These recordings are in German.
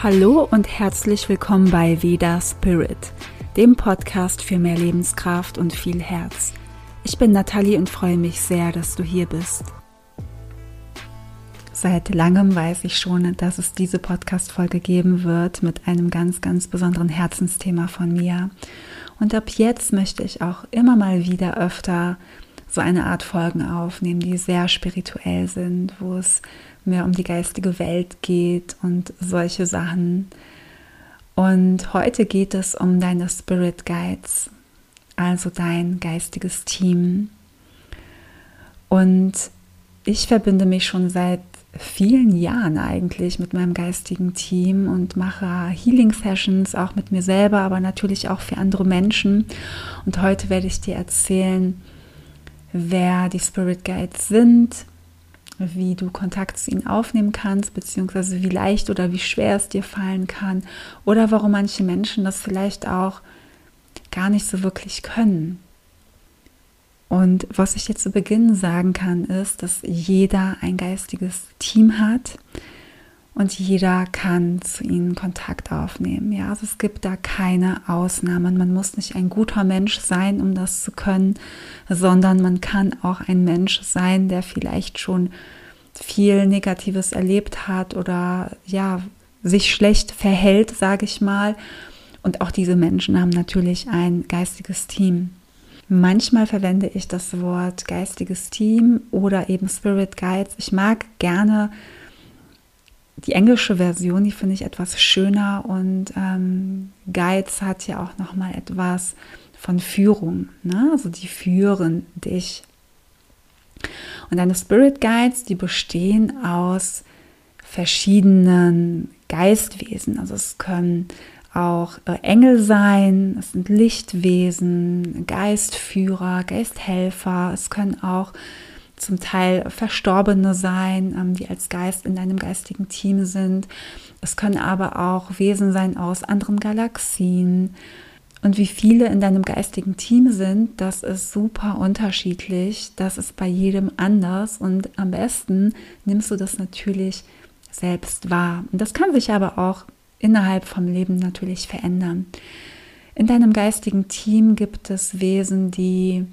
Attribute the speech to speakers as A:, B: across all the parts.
A: Hallo und herzlich willkommen bei Veda Spirit, dem Podcast für mehr Lebenskraft und viel Herz. Ich bin Nathalie und freue mich sehr, dass du hier bist. Seit langem weiß ich schon, dass es diese Podcast-Folge geben wird mit einem ganz, ganz besonderen Herzensthema von mir. Und ab jetzt möchte ich auch immer mal wieder öfter so eine Art Folgen aufnehmen, die sehr spirituell sind, wo es mehr um die geistige Welt geht und solche Sachen. Und heute geht es um deine Spirit Guides, also dein geistiges Team. Und ich verbinde mich schon seit vielen Jahren eigentlich mit meinem geistigen Team und mache Healing-Sessions auch mit mir selber, aber natürlich auch für andere Menschen. Und heute werde ich dir erzählen, wer die Spirit Guides sind, wie du Kontakt zu ihnen aufnehmen kannst, beziehungsweise wie leicht oder wie schwer es dir fallen kann oder warum manche Menschen das vielleicht auch gar nicht so wirklich können. Und was ich jetzt zu Beginn sagen kann, ist, dass jeder ein geistiges Team hat und jeder kann zu ihnen Kontakt aufnehmen. Ja, also es gibt da keine Ausnahmen. Man muss nicht ein guter Mensch sein, um das zu können, sondern man kann auch ein Mensch sein, der vielleicht schon viel Negatives erlebt hat oder ja, sich schlecht verhält, sage ich mal. Und auch diese Menschen haben natürlich ein geistiges Team. Manchmal verwende ich das Wort geistiges Team oder eben Spirit Guides. Ich mag gerne die englische Version, die finde ich etwas schöner und Guides hat ja auch nochmal etwas von Führung, ne? Also die führen dich. Und deine Spirit Guides, die bestehen aus verschiedenen Geistwesen. Also es können auch Engel sein, es sind Lichtwesen, Geistführer, Geisthelfer, es können auch zum Teil Verstorbene sein, die als Geist in deinem geistigen Team sind. Es können aber auch Wesen sein aus anderen Galaxien. Und wie viele in deinem geistigen Team sind, das ist super unterschiedlich. Das ist bei jedem anders. Und am besten nimmst du das natürlich selbst wahr. Und das kann sich aber auch innerhalb vom Leben natürlich verändern. In deinem geistigen Team gibt es Wesen, die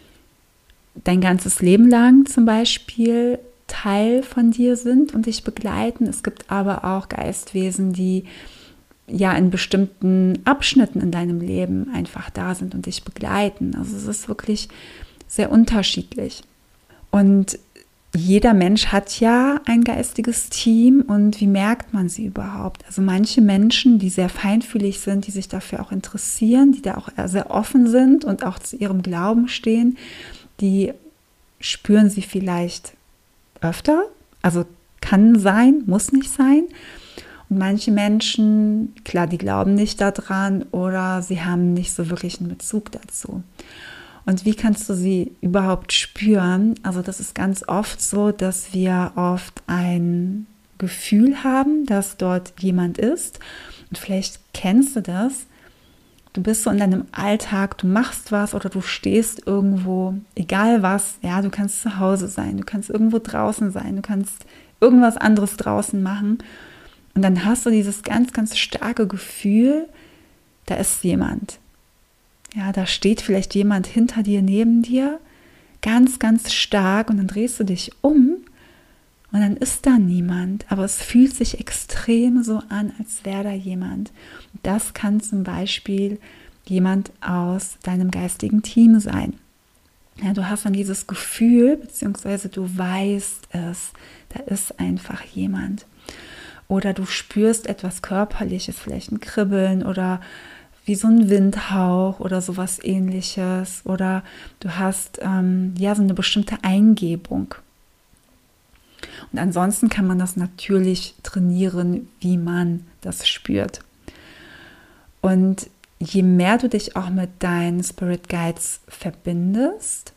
A: dein ganzes Leben lang zum Beispiel Teil von dir sind und dich begleiten. Es gibt aber auch Geistwesen, die ja in bestimmten Abschnitten in deinem Leben einfach da sind und dich begleiten. Also es ist wirklich sehr unterschiedlich. Und jeder Mensch hat ja ein geistiges Team und wie merkt man sie überhaupt? Also manche Menschen, die sehr feinfühlig sind, die sich dafür auch interessieren, die da auch sehr offen sind und auch zu ihrem Glauben stehen, die spüren sie vielleicht öfter, also kann sein, muss nicht sein. Und manche Menschen, klar, die glauben nicht daran oder sie haben nicht so wirklich einen Bezug dazu. Und wie kannst du sie überhaupt spüren? Also das ist ganz oft so, dass wir oft ein Gefühl haben, dass dort jemand ist. Und vielleicht kennst du das. Du bist so in deinem Alltag, du machst was oder du stehst irgendwo, egal was, ja, du kannst zu Hause sein, du kannst irgendwo draußen sein, du kannst irgendwas anderes draußen machen und dann hast du dieses ganz, ganz starke Gefühl, da ist jemand. Ja, da steht vielleicht jemand hinter dir, neben dir, ganz, ganz stark und dann drehst du dich um und dann ist da niemand, aber es fühlt sich extrem so an, als wäre da jemand. Das kann zum Beispiel jemand aus deinem geistigen Team sein. Ja, du hast dann dieses Gefühl, beziehungsweise du weißt es, da ist einfach jemand. Oder du spürst etwas Körperliches, vielleicht ein Kribbeln oder wie so ein Windhauch oder sowas Ähnliches. Oder du hast so eine bestimmte Eingebung. Und ansonsten kann man das natürlich trainieren, wie man das spürt. Und je mehr du dich auch mit deinen Spirit Guides verbindest,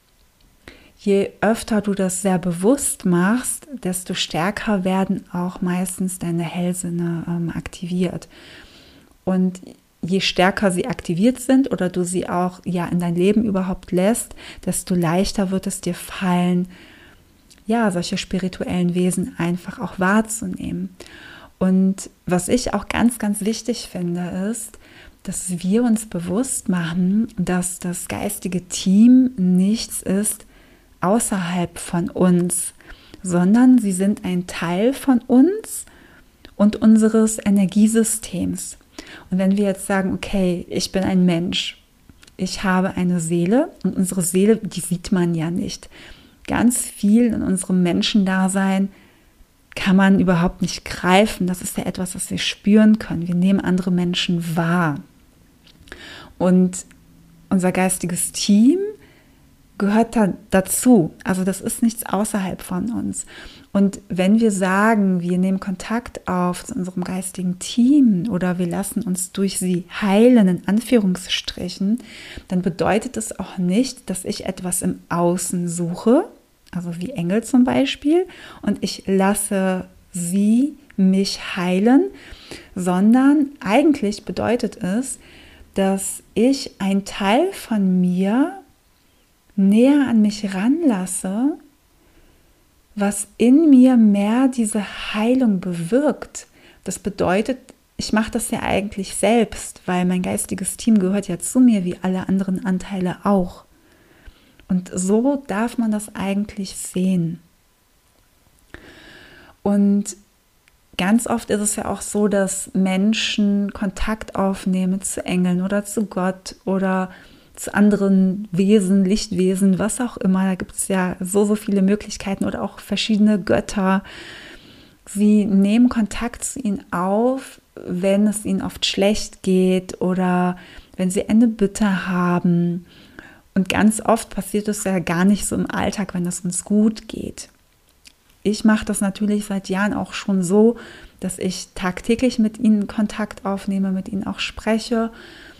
A: je öfter du das sehr bewusst machst, desto stärker werden auch meistens deine Hellsinne aktiviert. Und je stärker sie aktiviert sind oder du sie auch ja in dein Leben überhaupt lässt, desto leichter wird es dir fallen, ja, solche spirituellen Wesen einfach auch wahrzunehmen. Und was ich auch ganz, ganz wichtig finde, ist, dass wir uns bewusst machen, dass das geistige Team nichts ist außerhalb von uns, sondern sie sind ein Teil von uns und unseres Energiesystems. Und wenn wir jetzt sagen, okay, ich bin ein Mensch, ich habe eine Seele und unsere Seele, die sieht man ja nicht. Ganz viel in unserem Menschendasein kann man überhaupt nicht greifen. Das ist ja etwas, was wir spüren können. Wir nehmen andere Menschen wahr. Und unser geistiges Team gehört dazu. Also das ist nichts außerhalb von uns. Und wenn wir sagen, wir nehmen Kontakt auf zu unserem geistigen Team oder wir lassen uns durch sie heilen, in Anführungsstrichen, dann bedeutet es auch nicht, dass ich etwas im Außen suche, also wie Engel zum Beispiel, und ich lasse sie mich heilen, sondern eigentlich bedeutet es, dass ich einen Teil von mir näher an mich ranlasse, was in mir mehr diese Heilung bewirkt. Das bedeutet, ich mache das ja eigentlich selbst, weil mein geistiges Team gehört ja zu mir, wie alle anderen Anteile auch. Und so darf man das eigentlich sehen. Und ganz oft ist es ja auch so, dass Menschen Kontakt aufnehmen zu Engeln oder zu Gott oder zu anderen Wesen, Lichtwesen, was auch immer. Da gibt es ja so viele Möglichkeiten oder auch verschiedene Götter. Sie nehmen Kontakt zu ihnen auf, wenn es ihnen oft schlecht geht oder wenn sie eine Bitte haben. Und ganz oft passiert es ja gar nicht so im Alltag, wenn es uns gut geht. Ich mache das natürlich seit Jahren auch schon so, dass ich tagtäglich mit ihnen Kontakt aufnehme, mit ihnen auch spreche,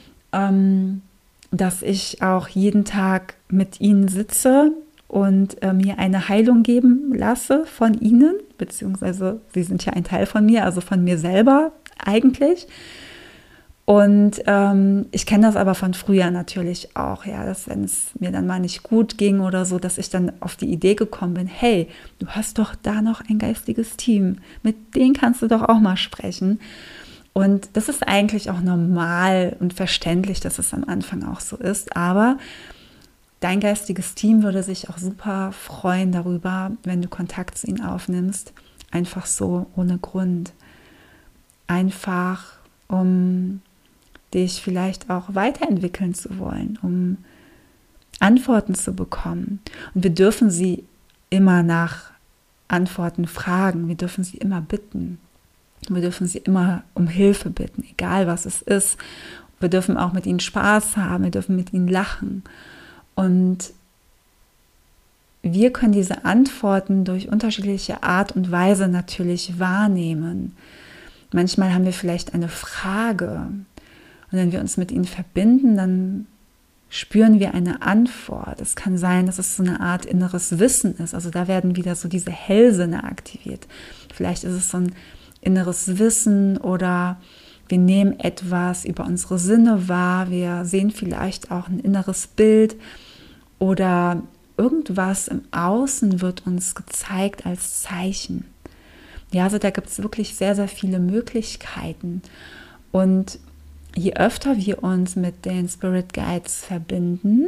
A: dass ich auch jeden Tag mit ihnen sitze und mir eine Heilung geben lasse von ihnen, beziehungsweise sie sind ja ein Teil von mir, also von mir selber eigentlich. Und ich kenne das aber von früher natürlich auch, ja, dass wenn es mir dann mal nicht gut ging oder so, dass ich dann auf die Idee gekommen bin, hey, du hast doch da noch ein geistiges Team, mit denen kannst du doch auch mal sprechen. Und das ist eigentlich auch normal und verständlich, dass es am Anfang auch so ist, aber dein geistiges Team würde sich auch super freuen darüber, wenn du Kontakt zu ihnen aufnimmst, einfach so ohne Grund, einfach um dich vielleicht auch weiterentwickeln zu wollen, um Antworten zu bekommen. Und wir dürfen sie immer nach Antworten fragen, wir dürfen sie immer bitten, wir dürfen sie immer um Hilfe bitten, egal was es ist. Wir dürfen auch mit ihnen Spaß haben, wir dürfen mit ihnen lachen. Und wir können diese Antworten durch unterschiedliche Art und Weise natürlich wahrnehmen. Manchmal haben wir vielleicht eine Frage. Und wenn wir uns mit ihnen verbinden, dann spüren wir eine Antwort. Es kann sein, dass es so eine Art inneres Wissen ist. Also da werden wieder so diese Hellsinne aktiviert. Vielleicht ist es so ein inneres Wissen oder wir nehmen etwas über unsere Sinne wahr. Wir sehen vielleicht auch ein inneres Bild oder irgendwas im Außen wird uns gezeigt als Zeichen. Ja, also da gibt es wirklich sehr, sehr viele Möglichkeiten. Und je öfter wir uns mit den Spirit Guides verbinden,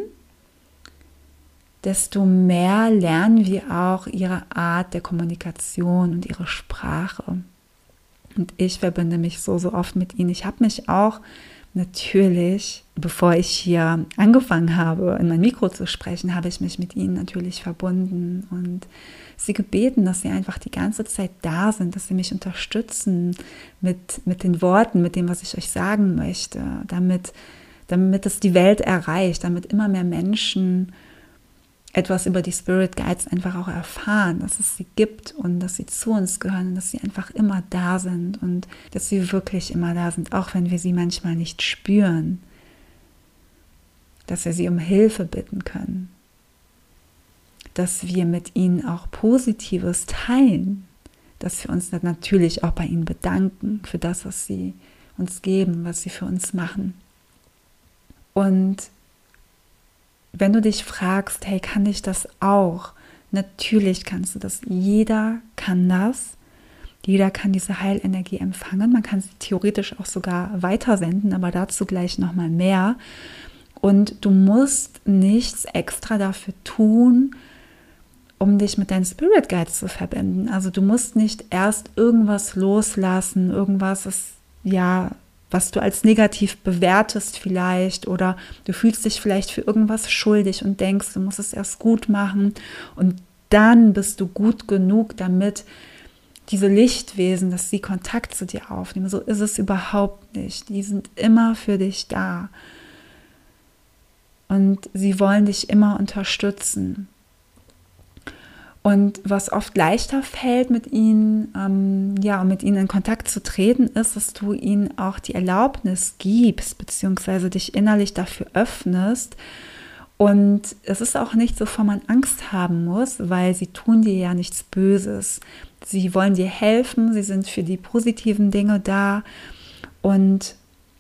A: desto mehr lernen wir auch ihre Art der Kommunikation und ihre Sprache. Und ich verbinde mich so oft mit ihnen. Ich habe mich auch natürlich, bevor ich hier angefangen habe, in mein Mikro zu sprechen, habe ich mich mit ihnen natürlich verbunden und sie gebeten, dass sie einfach die ganze Zeit da sind, dass sie mich unterstützen mit den Worten, mit dem, was ich euch sagen möchte, damit es die Welt erreicht, damit immer mehr Menschen etwas über die Spirit Guides einfach auch erfahren, dass es sie gibt und dass sie zu uns gehören und dass sie einfach immer da sind und dass sie wirklich immer da sind, auch wenn wir sie manchmal nicht spüren, dass wir sie um Hilfe bitten können, dass wir mit ihnen auch Positives teilen, dass wir uns dann natürlich auch bei ihnen bedanken für das, was sie uns geben, was sie für uns machen. Und wenn du dich fragst, hey, kann ich das auch? Natürlich kannst du das. Jeder kann das. Jeder kann diese Heilenergie empfangen. Man kann sie theoretisch auch sogar weitersenden, aber dazu gleich nochmal mehr. Und du musst nichts extra dafür tun, um dich mit deinen Spirit Guides zu verbinden. Also du musst nicht erst irgendwas loslassen, irgendwas ist, was du als negativ bewertest vielleicht, oder du fühlst dich vielleicht für irgendwas schuldig und denkst, du musst es erst gut machen und dann bist du gut genug, damit diese Lichtwesen, dass sie Kontakt zu dir aufnehmen. So ist es überhaupt nicht. Die sind immer für dich da. Und sie wollen dich immer unterstützen. Und was oft leichter fällt mit ihnen, um mit ihnen in Kontakt zu treten, ist, dass du ihnen auch die Erlaubnis gibst, beziehungsweise dich innerlich dafür öffnest. Und es ist auch nichts, wovor man Angst haben muss, weil sie tun dir ja nichts Böses. Sie wollen dir helfen, sie sind für die positiven Dinge da. Und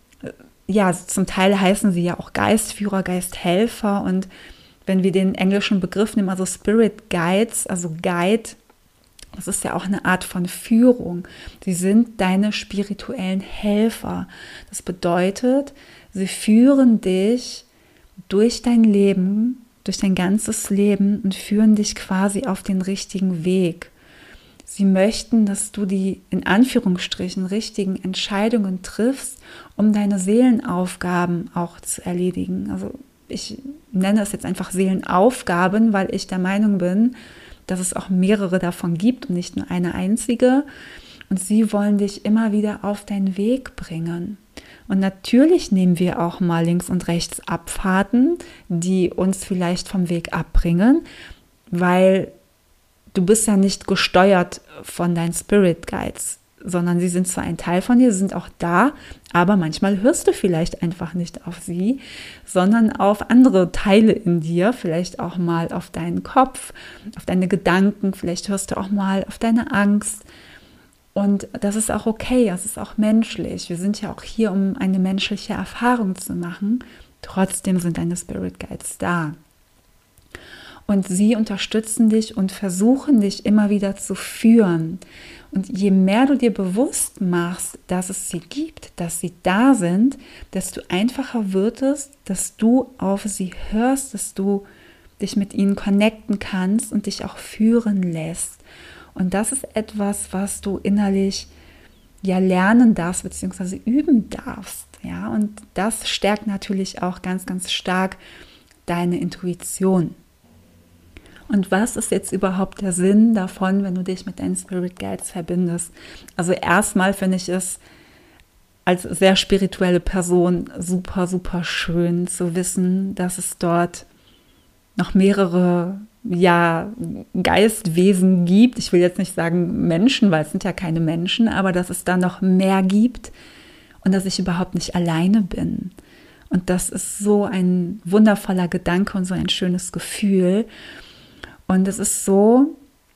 A: zum Teil heißen sie ja auch Geistführer, Geisthelfer. Und wenn wir den englischen Begriff nehmen, also Spirit Guides, also Guide, das ist ja auch eine Art von Führung. Sie sind deine spirituellen Helfer. Das bedeutet, sie führen dich durch dein Leben, durch dein ganzes Leben und führen dich quasi auf den richtigen Weg. Sie möchten, dass du die in Anführungsstrichen richtigen Entscheidungen triffst, um deine Seelenaufgaben auch zu erledigen. Also ich nenne es jetzt einfach Seelenaufgaben, weil ich der Meinung bin, dass es auch mehrere davon gibt und nicht nur eine einzige. Und sie wollen dich immer wieder auf deinen Weg bringen. Und natürlich nehmen wir auch mal links und rechts Abfahrten, die uns vielleicht vom Weg abbringen, weil du bist ja nicht gesteuert von deinen Spirit Guides, sondern sie sind zwar ein Teil von dir, sie sind auch da, aber manchmal hörst du vielleicht einfach nicht auf sie, sondern auf andere Teile in dir, vielleicht auch mal auf deinen Kopf, auf deine Gedanken, vielleicht hörst du auch mal auf deine Angst. Und das ist auch okay, das ist auch menschlich. Wir sind ja auch hier, um eine menschliche Erfahrung zu machen. Trotzdem sind deine Spirit Guides da. Und sie unterstützen dich und versuchen dich immer wieder zu führen. Und je mehr du dir bewusst machst, dass es sie gibt, dass sie da sind, desto einfacher wird es, dass du auf sie hörst, dass du dich mit ihnen connecten kannst und dich auch führen lässt. Und das ist etwas, was du innerlich lernen darfst, beziehungsweise üben darfst. Ja? Und das stärkt natürlich auch ganz, ganz stark deine Intuition. Und was ist jetzt überhaupt der Sinn davon, wenn du dich mit deinen Spirit Guides verbindest? Also erstmal finde ich es als sehr spirituelle Person super, super schön zu wissen, dass es dort noch mehrere Geistwesen gibt. Ich will jetzt nicht sagen Menschen, weil es sind ja keine Menschen, aber dass es da noch mehr gibt und dass ich überhaupt nicht alleine bin. Und das ist so ein wundervoller Gedanke und so ein schönes Gefühl. Und es ist so,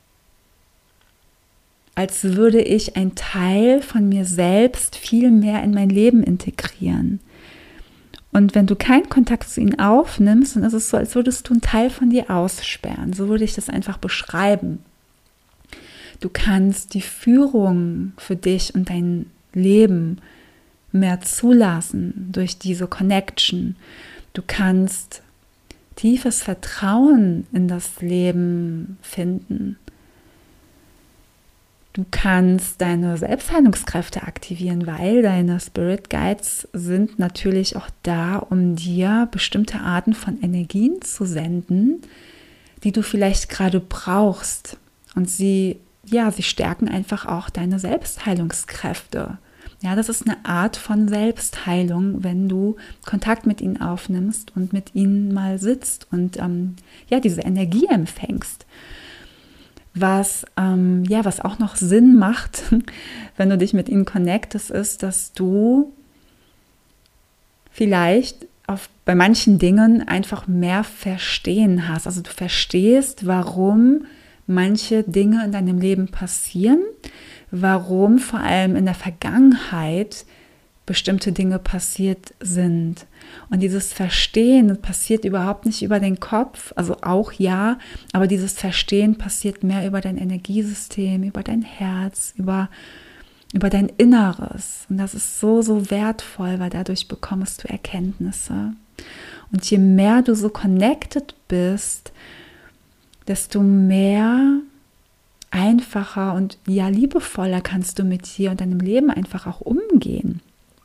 A: als würde ich einen Teil von mir selbst viel mehr in mein Leben integrieren. Und wenn du keinen Kontakt zu ihnen aufnimmst, dann ist es so, als würdest du einen Teil von dir aussperren. So würde ich das einfach beschreiben. Du kannst die Führung für dich und dein Leben mehr zulassen durch diese Connection. Du kannst tiefes Vertrauen in das Leben finden. Du kannst deine Selbstheilungskräfte aktivieren, weil deine Spirit Guides sind natürlich auch da, um dir bestimmte Arten von Energien zu senden, die du vielleicht gerade brauchst. Und sie stärken einfach auch deine Selbstheilungskräfte. Ja, das ist eine Art von Selbstheilung, wenn du Kontakt mit ihnen aufnimmst und mit ihnen mal sitzt und diese Energie empfängst. Was auch noch Sinn macht, wenn du dich mit ihnen connectest, ist, dass du vielleicht bei manchen Dingen einfach mehr Verstehen hast. Also du verstehst, warum manche Dinge in deinem Leben passieren, warum vor allem in der Vergangenheit bestimmte Dinge passiert sind. Und dieses Verstehen passiert überhaupt nicht über den Kopf, also auch ja, aber dieses Verstehen passiert mehr über dein Energiesystem, über dein Herz, über dein Inneres. Und das ist so, so wertvoll, weil dadurch bekommst du Erkenntnisse. Und je mehr du so connected bist, desto mehr, einfacher und ja liebevoller kannst du mit dir und deinem Leben einfach auch umgehen.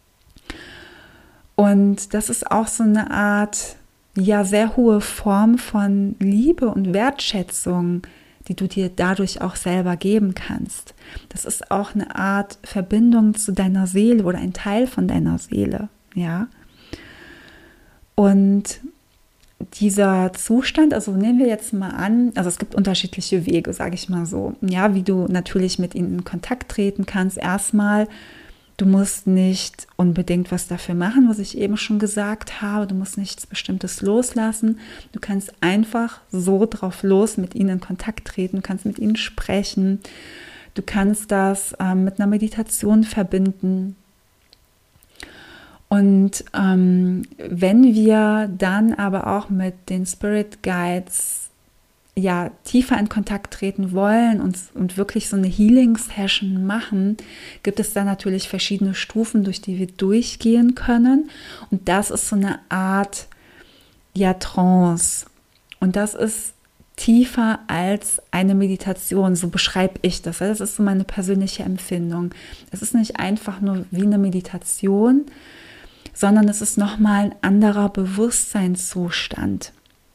A: Und das ist auch so eine Art, ja, sehr hohe Form von Liebe und Wertschätzung, die du dir dadurch auch selber geben kannst. Das ist auch eine Art Verbindung zu deiner Seele oder ein Teil von deiner Seele, ja. Und dieser Zustand, also nehmen wir jetzt mal an, also es gibt unterschiedliche Wege, sage ich mal so, ja, wie du natürlich mit ihnen in Kontakt treten kannst. Erstmal, du musst nicht unbedingt was dafür machen, was ich eben schon gesagt habe. Du musst nichts Bestimmtes loslassen. Du kannst einfach so drauf los mit ihnen in Kontakt treten. Du kannst mit ihnen sprechen. Du kannst das mit einer Meditation verbinden. Und wenn wir dann aber auch mit den Spirit Guides ja tiefer in Kontakt treten wollen und wirklich so eine Healing-Session machen, gibt es da natürlich verschiedene Stufen, durch die wir durchgehen können. Und das ist so eine Art ja Trance. Und das ist tiefer als eine Meditation, so beschreibe ich das. Das ist so meine persönliche Empfindung. Es ist nicht einfach nur wie eine Meditation, sondern es ist nochmal ein anderer Bewusstseinszustand.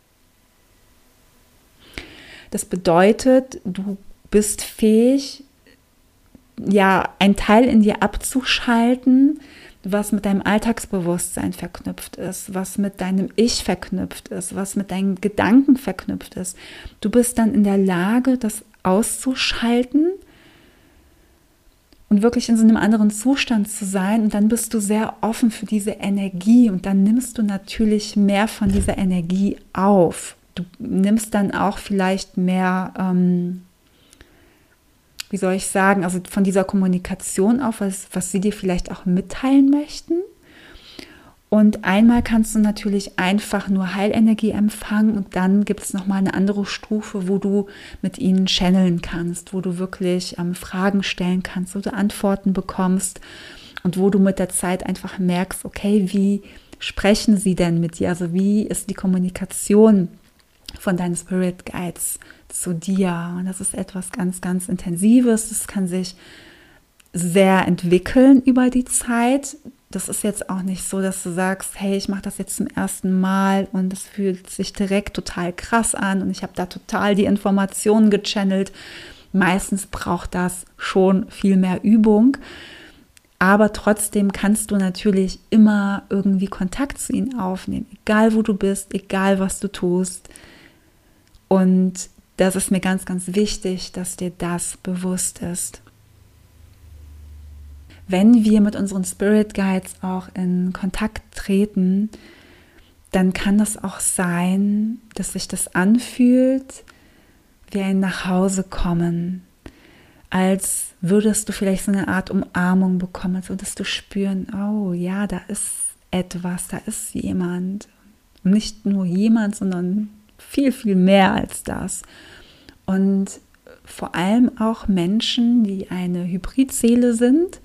A: Das bedeutet, du bist fähig, ja, ein Teil in dir abzuschalten, was mit deinem Alltagsbewusstsein verknüpft ist, was mit deinem Ich verknüpft ist, was mit deinen Gedanken verknüpft ist. Du bist dann in der Lage, das auszuschalten und wirklich in so einem anderen Zustand zu sein. Und dann bist du sehr offen für diese Energie und dann nimmst du natürlich mehr von dieser Energie auf. Du nimmst dann auch vielleicht mehr, wie soll ich sagen, also von dieser Kommunikation auf, was sie dir vielleicht auch mitteilen möchten. Und einmal kannst du natürlich einfach nur Heilenergie empfangen und dann gibt es nochmal eine andere Stufe, wo du mit ihnen channeln kannst, wo du wirklich Fragen stellen kannst, wo du Antworten bekommst und wo du mit der Zeit einfach merkst, okay, wie sprechen sie denn mit dir? Also wie ist die Kommunikation von deinen Spirit Guides zu dir? Und das ist etwas ganz, ganz Intensives. Das kann sich sehr entwickeln über die Zeit. Das ist jetzt auch nicht so, dass du sagst, hey, ich mache das jetzt zum ersten Mal und das fühlt sich direkt total krass an und ich habe da total die Informationen gechannelt. Meistens braucht das schon viel mehr Übung, aber trotzdem kannst du natürlich immer irgendwie Kontakt zu ihnen aufnehmen, egal wo du bist, egal was du tust. Und das ist mir ganz, ganz wichtig, dass dir das bewusst ist. Wenn wir mit unseren Spirit Guides auch in Kontakt treten, dann kann das auch sein, dass sich das anfühlt wie ein Nachhausekommen, als würdest du vielleicht so eine Art Umarmung bekommen, als würdest du spüren, oh ja, da ist etwas, da ist jemand. Und nicht nur jemand, sondern viel, viel mehr als das. Und vor allem auch Menschen, die eine Hybridseele sind,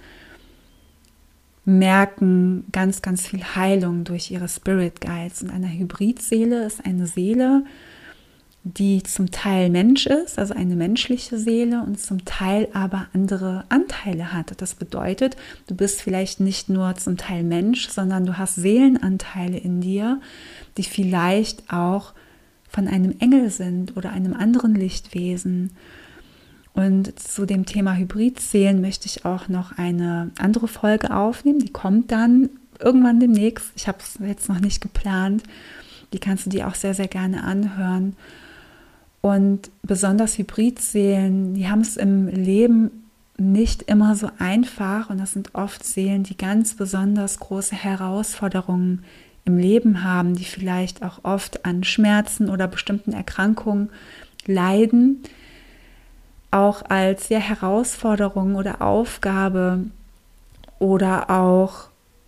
A: merken ganz, ganz viel Heilung durch ihre Spirit Guides. Und eine Hybridseele ist eine Seele, die zum Teil Mensch ist, also eine menschliche Seele und zum Teil aber andere Anteile hat. Das bedeutet, du bist vielleicht nicht nur zum Teil Mensch, sondern du hast Seelenanteile in dir, die vielleicht auch von einem Engel sind oder einem anderen Lichtwesen. Und zu dem Thema Hybridseelen möchte ich auch noch eine andere Folge aufnehmen. Die kommt dann irgendwann demnächst. Ich habe es jetzt noch nicht geplant. Die kannst du dir auch sehr, sehr gerne anhören. Und besonders Hybridseelen, die haben es im Leben nicht immer so einfach. Und das sind oft Seelen, die ganz besonders große Herausforderungen im Leben haben, die vielleicht auch oft an Schmerzen oder bestimmten Erkrankungen leiden, auch als Herausforderung oder Aufgabe oder auch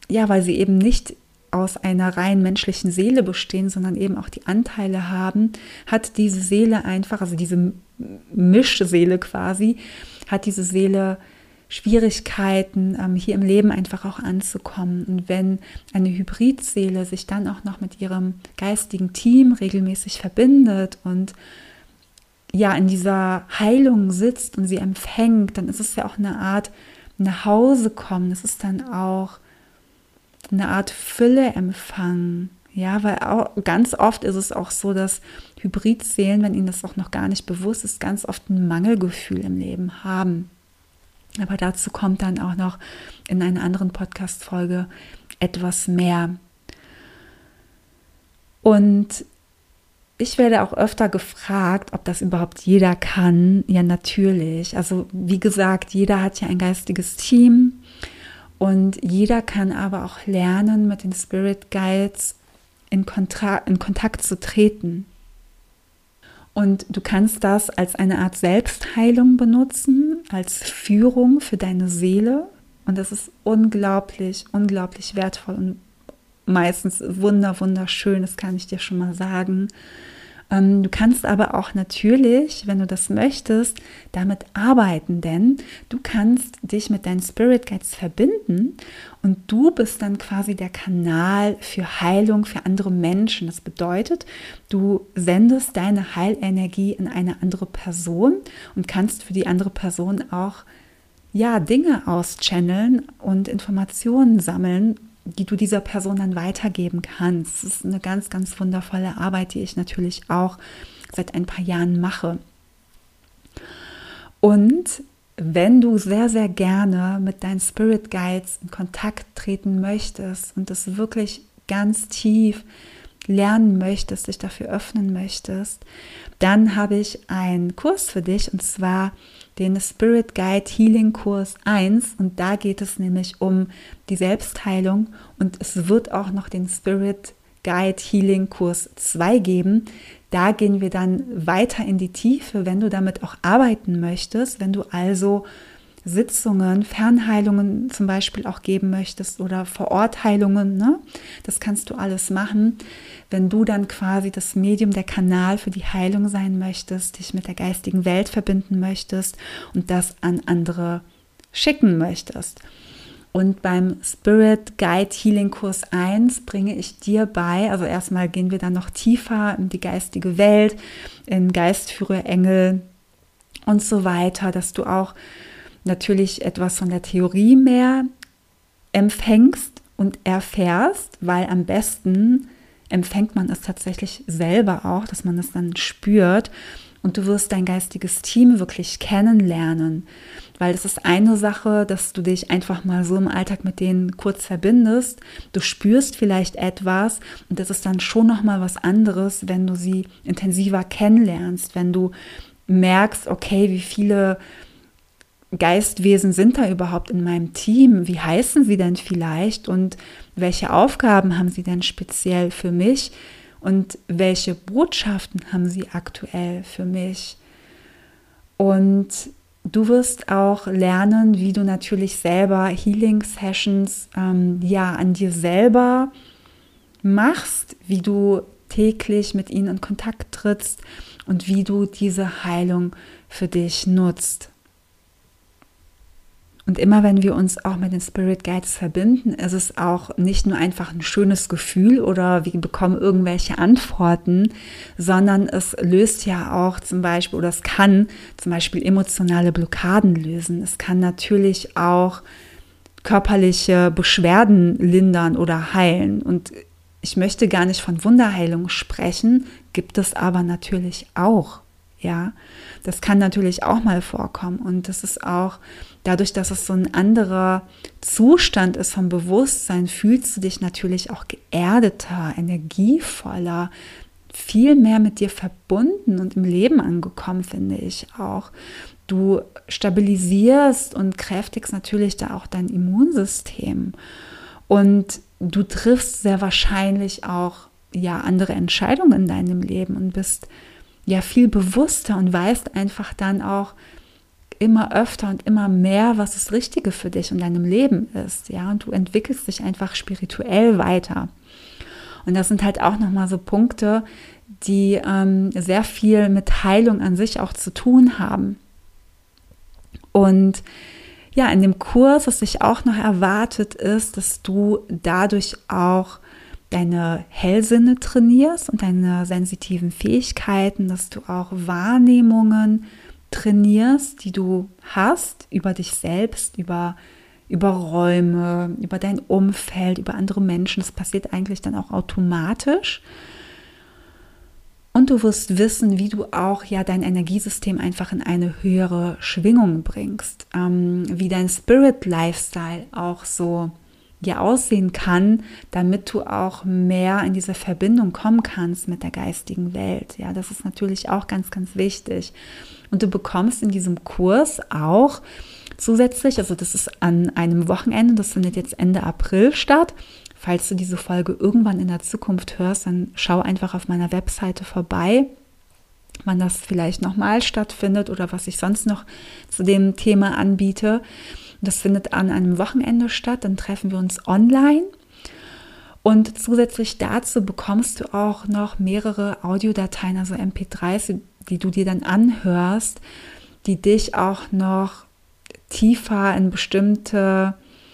A: ja, weil sie eben nicht aus einer rein menschlichen Seele bestehen, sondern eben auch die Anteile haben, hat diese Seele einfach, also diese Mischseele quasi, hat diese Seele Schwierigkeiten, hier im Leben einfach auch anzukommen. Und wenn eine Hybridseele sich dann auch noch mit ihrem geistigen Team regelmäßig verbindet und ja in dieser Heilung sitzt und sie empfängt, dann ist es ja auch eine Art nach Hause kommen. Das ist dann auch eine Art Fülle-Empfang. Ja, weil auch ganz oft ist es auch so, dass Hybridseelen, wenn ihnen das auch noch gar nicht bewusst ist, ganz oft ein Mangelgefühl im Leben haben. Aber dazu kommt dann auch noch in einer anderen Podcast-Folge etwas mehr. Und ich werde auch öfter gefragt, ob das überhaupt jeder kann. Ja, natürlich. Also wie gesagt, jeder hat ja ein geistiges Team und jeder kann aber auch lernen, mit den Spirit Guides in Kontakt zu treten. Und du kannst das als eine Art Selbstheilung benutzen, als Führung für deine Seele. Und das ist unglaublich, unglaublich wertvoll und meistens wunderschön, das kann ich dir schon mal sagen. Du kannst aber auch natürlich, wenn du das möchtest, damit arbeiten, denn du kannst dich mit deinen Spirit Guides verbinden und du bist dann quasi der Kanal für Heilung für andere Menschen. Das bedeutet, du sendest deine Heilenergie in eine andere Person und kannst für die andere Person auch Dinge auschanneln und Informationen sammeln, die du dieser Person dann weitergeben kannst. Das ist eine ganz, ganz wundervolle Arbeit, die ich natürlich auch seit ein paar Jahren mache. Und wenn du sehr, sehr gerne mit deinen Spirit Guides in Kontakt treten möchtest und das wirklich ganz tief lernen möchtest, dich dafür öffnen möchtest, dann habe ich einen Kurs für dich und zwar den Spirit Guide Healing Kurs 1 und da geht es nämlich um die Selbstheilung und es wird auch noch den Spirit Guide Healing Kurs 2 geben. Da gehen wir dann weiter in die Tiefe, wenn du damit auch arbeiten möchtest, wenn du also Sitzungen, Fernheilungen zum Beispiel auch geben möchtest oder Vorortheilungen, ne? Das kannst du alles machen, wenn du dann quasi das Medium, der Kanal für die Heilung sein möchtest, dich mit der geistigen Welt verbinden möchtest und das an andere schicken möchtest. Und beim Spirit Guide Healing Kurs 1 bringe ich dir bei, also erstmal gehen wir dann noch tiefer in die geistige Welt, in Geistführer, Engel und so weiter, dass du auch natürlich etwas von der Theorie mehr empfängst und erfährst, weil am besten empfängt man es tatsächlich selber auch, dass man es dann spürt und du wirst dein geistiges Team wirklich kennenlernen, weil es ist eine Sache, dass du dich einfach mal so im Alltag mit denen kurz verbindest, du spürst vielleicht etwas und das ist dann schon nochmal was anderes, wenn du sie intensiver kennenlernst, wenn du merkst, okay, wie viele Geistwesen sind da überhaupt in meinem Team? Wie heißen sie denn vielleicht? Und welche Aufgaben haben sie denn speziell für mich? Und welche Botschaften haben sie aktuell für mich? Und du wirst auch lernen, wie du natürlich selber Healing-Sessions an dir selber machst, wie du täglich mit ihnen in Kontakt trittst und wie du diese Heilung für dich nutzt. Und immer wenn wir uns auch mit den Spirit Guides verbinden, ist es auch nicht nur einfach ein schönes Gefühl oder wir bekommen irgendwelche Antworten, sondern es löst ja auch zum Beispiel, oder es kann zum Beispiel emotionale Blockaden lösen. Es kann natürlich auch körperliche Beschwerden lindern oder heilen. Und ich möchte gar nicht von Wunderheilung sprechen, gibt es aber natürlich auch. Ja, das kann natürlich auch mal vorkommen und das ist auch dadurch, dass es so ein anderer Zustand ist vom Bewusstsein, fühlst du dich natürlich auch geerdeter, energievoller, viel mehr mit dir verbunden und im Leben angekommen, finde ich auch. Du stabilisierst und kräftigst natürlich da auch dein Immunsystem und du triffst sehr wahrscheinlich auch andere Entscheidungen in deinem Leben und bist viel bewusster und weißt einfach dann auch immer öfter und immer mehr, was das Richtige für dich in deinem Leben ist, ja, und du entwickelst dich einfach spirituell weiter. Und das sind halt auch nochmal so Punkte, die sehr viel mit Heilung an sich auch zu tun haben. Und ja, in dem Kurs, was sich auch noch erwartet, ist, dass du dadurch auch deine Hellsinne trainierst und deine sensitiven Fähigkeiten, dass du auch Wahrnehmungen trainierst, die du hast über dich selbst, über Räume, über dein Umfeld, über andere Menschen. Das passiert eigentlich dann auch automatisch. Und du wirst wissen, wie du auch ja dein Energiesystem einfach in eine höhere Schwingung bringst, wie dein Spirit-Lifestyle auch so ja aussehen kann, damit du auch mehr in diese Verbindung kommen kannst mit der geistigen Welt. Ja, das ist natürlich auch ganz, ganz wichtig. Und du bekommst in diesem Kurs auch zusätzlich, also das ist an einem Wochenende, das findet jetzt Ende April statt. Falls du diese Folge irgendwann in der Zukunft hörst, dann schau einfach auf meiner Webseite vorbei, wann das vielleicht nochmal stattfindet oder was ich sonst noch zu dem Thema anbiete. Das findet an einem Wochenende statt, dann treffen wir uns online. Und zusätzlich dazu bekommst du auch noch mehrere Audiodateien, also MP3s, die du dir dann anhörst, die dich auch noch tiefer in bestimmte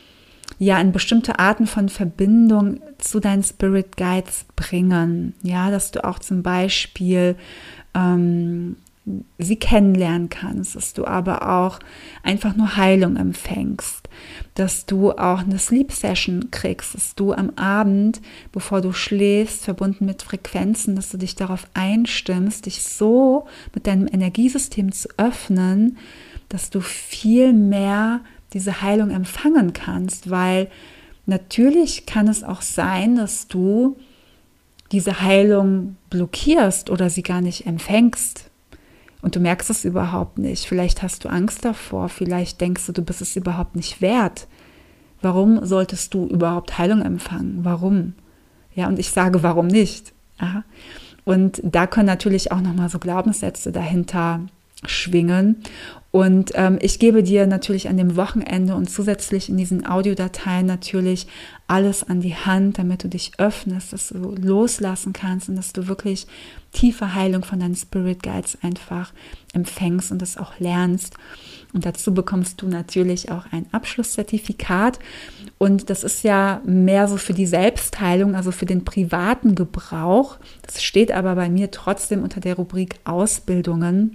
A: Arten von Verbindung zu deinen Spirit Guides bringen. Ja, dass du auch zum Beispiel sie kennenlernen kannst, dass du aber auch einfach nur Heilung empfängst, dass du auch eine Sleep Session kriegst, dass du am Abend, bevor du schläfst, verbunden mit Frequenzen, dass du dich darauf einstimmst, dich so mit deinem Energiesystem zu öffnen, dass du viel mehr diese Heilung empfangen kannst, weil natürlich kann es auch sein, dass du diese Heilung blockierst oder sie gar nicht empfängst und du merkst es überhaupt nicht. Vielleicht hast du Angst davor, vielleicht denkst du, du bist es überhaupt nicht wert. Warum solltest du überhaupt Heilung empfangen? Warum? Ja, und ich sage, warum nicht? Ja. Und da können natürlich auch nochmal so Glaubenssätze dahinter schwingen. Und ich gebe dir natürlich an dem Wochenende und zusätzlich in diesen Audiodateien natürlich alles an die Hand, damit du dich öffnest, dass du loslassen kannst und dass du wirklich tiefe Heilung von deinen Spirit Guides einfach empfängst und das auch lernst. Und dazu bekommst du natürlich auch ein Abschlusszertifikat. Und das ist ja mehr so für die Selbstheilung, also für den privaten Gebrauch. Das steht aber bei mir trotzdem unter der Rubrik Ausbildungen.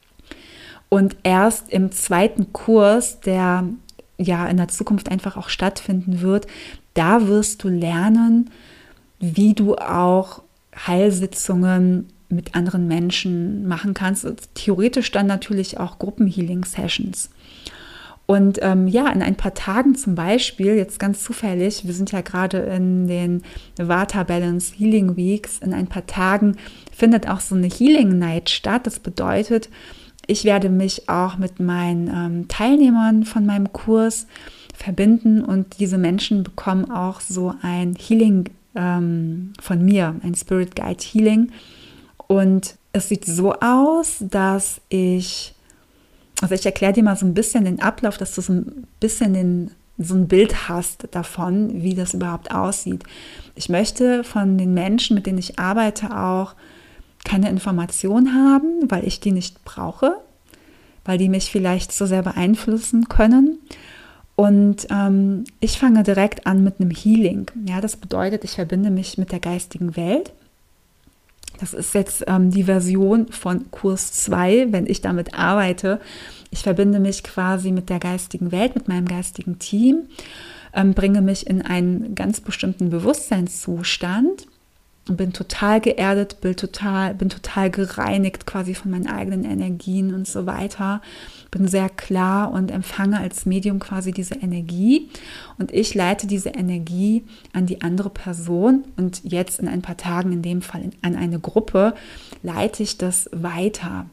A: Und erst im zweiten Kurs, der ja in der Zukunft einfach auch stattfinden wird, da wirst du lernen, wie du auch Heilsitzungen mit anderen Menschen machen kannst. Theoretisch dann natürlich auch Gruppenhealing-Sessions. Und in ein paar Tagen zum Beispiel, jetzt ganz zufällig, wir sind ja gerade in den Vata Balance Healing Weeks, in ein paar Tagen findet auch so eine Healing Night statt. Das bedeutet, ich werde mich auch mit meinen Teilnehmern von meinem Kurs verbinden und diese Menschen bekommen auch so ein Healing von mir, ein Spirit Guide Healing. Und es sieht so aus, dass ich erkläre dir mal so ein bisschen den Ablauf, dass du so ein bisschen so ein Bild hast davon, wie das überhaupt aussieht. Ich möchte von den Menschen, mit denen ich arbeite, auch keine Information haben, weil ich die nicht brauche, weil die mich vielleicht so sehr beeinflussen können. Und ich fange direkt an mit einem Healing. Ja, das bedeutet, ich verbinde mich mit der geistigen Welt. Das ist jetzt die Version von Kurs 2, wenn ich damit arbeite. Ich verbinde mich quasi mit der geistigen Welt, mit meinem geistigen Team, bringe mich in einen ganz bestimmten Bewusstseinszustand und bin total geerdet, bin total gereinigt quasi von meinen eigenen Energien und so weiter. Bin sehr klar und empfange als Medium quasi diese Energie und ich leite diese Energie an die andere Person und jetzt in ein paar Tagen, in dem Fall an eine Gruppe, leite ich das weiter.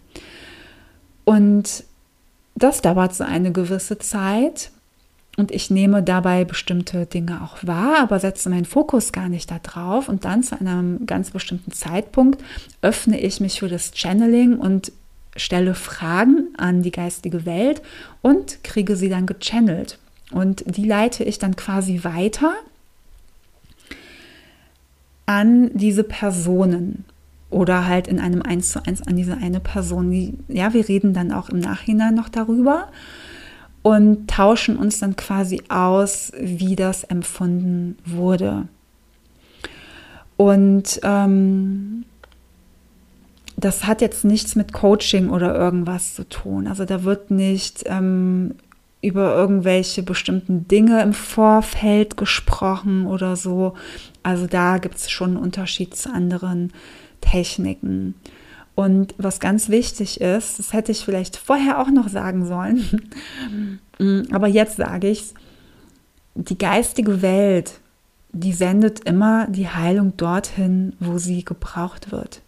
A: Und das dauert so eine gewisse Zeit. Und ich nehme dabei bestimmte Dinge auch wahr, aber setze meinen Fokus gar nicht da drauf. Und dann zu einem ganz bestimmten Zeitpunkt öffne ich mich für das Channeling und stelle Fragen an die geistige Welt und kriege sie dann gechannelt. Und die leite ich dann quasi weiter an diese Personen oder halt in einem 1:1 an diese eine Person. Wir reden dann auch im Nachhinein noch darüber und tauschen uns dann quasi aus, wie das empfunden wurde. Und das hat jetzt nichts mit Coaching oder irgendwas zu tun. Also da wird nicht über irgendwelche bestimmten Dinge im Vorfeld gesprochen oder so. Also da gibt es schon einen Unterschied zu anderen Techniken. Und was ganz wichtig ist, das hätte ich vielleicht vorher auch noch sagen sollen, aber jetzt sage ich es, die geistige Welt, die sendet immer die Heilung dorthin, wo sie gebraucht wird.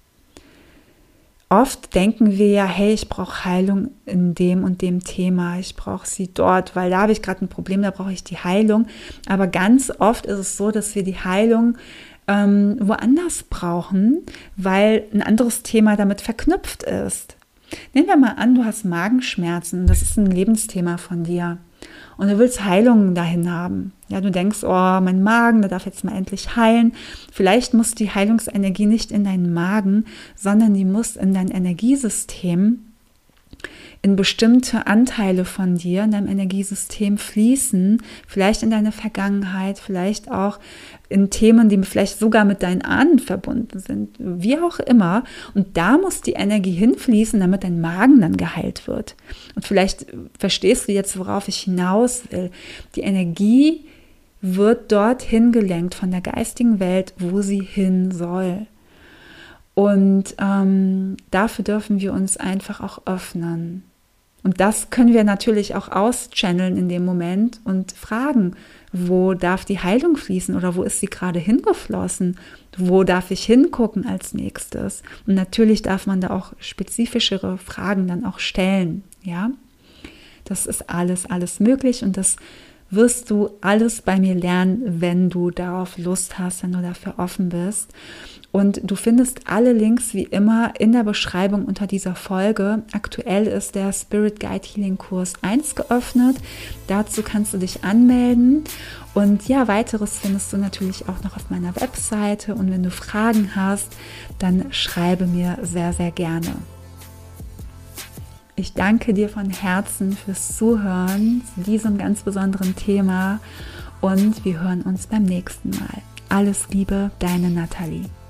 A: Oft denken wir ja, hey, ich brauche Heilung in dem und dem Thema, ich brauche sie dort, weil da habe ich gerade ein Problem, da brauche ich die Heilung. Aber ganz oft ist es so, dass wir die Heilung woanders brauchen, weil ein anderes Thema damit verknüpft ist. Nehmen wir mal an, du hast Magenschmerzen, das ist ein Lebensthema von dir und du willst Heilung dahin haben. Ja, du denkst, oh, mein Magen, der darf jetzt mal endlich heilen. Vielleicht muss die Heilungsenergie nicht in deinen Magen, sondern die muss in dein Energiesystem, in bestimmte Anteile von dir, in deinem Energiesystem fließen, vielleicht in deine Vergangenheit, vielleicht auch in Themen, die vielleicht sogar mit deinen Ahnen verbunden sind, wie auch immer. Und da muss die Energie hinfließen, damit dein Magen dann geheilt wird. Und vielleicht verstehst du jetzt, worauf ich hinaus will. Die Energie wird dorthin gelenkt von der geistigen Welt, wo sie hin soll. Und dafür dürfen wir uns einfach auch öffnen. Und das können wir natürlich auch auschanneln in dem Moment und fragen, wo darf die Heilung fließen oder wo ist sie gerade hingeflossen? Wo darf ich hingucken als nächstes? Und natürlich darf man da auch spezifischere Fragen dann auch stellen. Ja, das ist alles möglich und das wirst du alles bei mir lernen, wenn du darauf Lust hast, wenn du dafür offen bist. Und du findest alle Links wie immer in der Beschreibung unter dieser Folge. Aktuell ist der Spirit Guide Healing Kurs 1 geöffnet. Dazu kannst du dich anmelden. Und ja, weiteres findest du natürlich auch noch auf meiner Webseite. Und wenn du Fragen hast, dann schreibe mir sehr, sehr gerne. Ich danke dir von Herzen fürs Zuhören zu diesem ganz besonderen Thema und wir hören uns beim nächsten Mal. Alles Liebe, deine Nathalie.